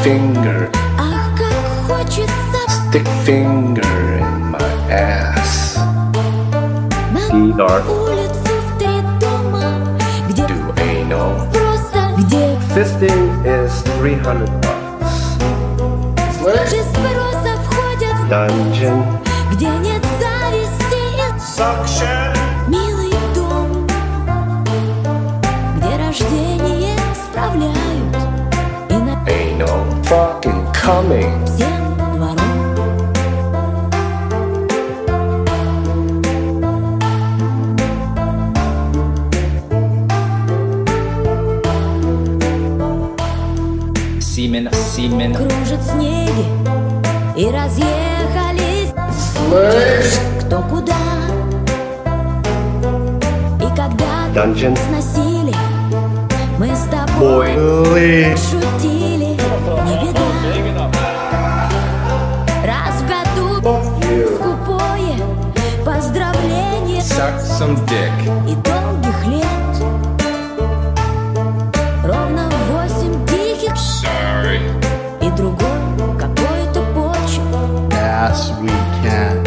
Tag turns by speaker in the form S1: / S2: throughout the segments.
S1: finger,
S2: Ах, как хочется
S1: stick finger in my ass.
S2: на
S3: Dark.
S2: улицу в 3 дома, где
S1: Do anal.
S2: просто, где
S3: Fisting is $300.
S2: без спроса входят,
S3: Dungeon.
S2: где нет зависти.
S1: Suction.
S2: Милый дом, где рождение справляют и на
S1: Anal. Fucking coming.
S2: всем двором.
S4: Semen.
S2: Кружат снеги и разъехались кто куда. И когда
S3: Dungeon.
S2: сносили, мы с тобой
S3: Boiling.
S2: шутили, не беда. Раз в году скупое поздравление
S4: Suck some dick.
S2: и долгих лет. Ровно 8 тихих
S4: Sorry.
S2: и другой какой-то почерк.
S5: As we can.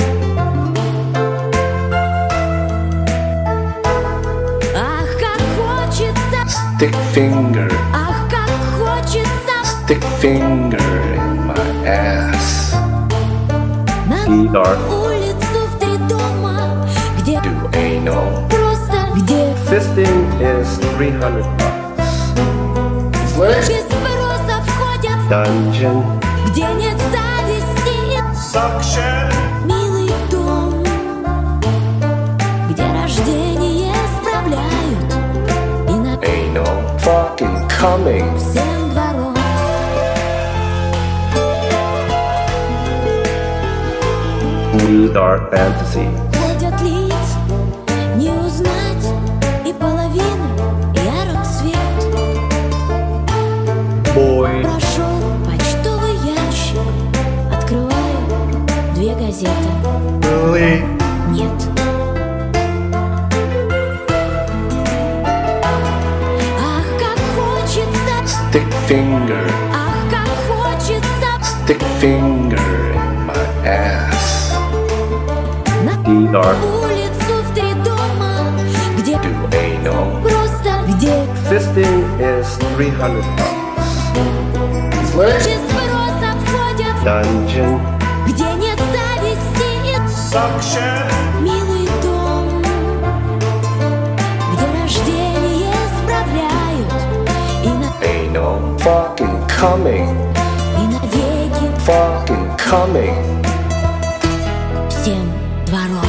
S2: Ах, как хочется,
S1: Stick finger,
S2: ах, как хочется
S1: stick finger in my ass.
S2: на
S3: Dark.
S2: улицу в 3 дома, где
S1: Do anal.
S2: просто, где
S3: Fisting is $300.
S2: без спроса входят,
S3: Dungeon.
S2: где нет зависти.
S1: Suction.
S2: Милый дом, где рождение справляют и над
S1: Anal. Fucking coming.
S2: всем двором.
S3: Dark fantasy.
S2: Ходят лица, не узнать и половину, ярок свет.
S3: Boy.
S2: Прошел почтовый ящик, открываю 2 газеты.
S5: Really?
S2: Нет. Ах, как хочется,
S1: Stick finger,
S2: ах, как хочется
S1: stick finger in my ass.
S2: на
S3: Dark.
S2: улицу в 3 дома, где
S1: Do anal.
S2: просто, где
S3: Fisting is $300.
S2: без спроса входят,
S3: Dungeon.
S2: где нет зависти.
S1: Suction.
S2: Милый дом, где рождение справляют и
S1: Anal. Fucking coming.
S2: навеки
S1: Fucking coming.
S2: всем двором.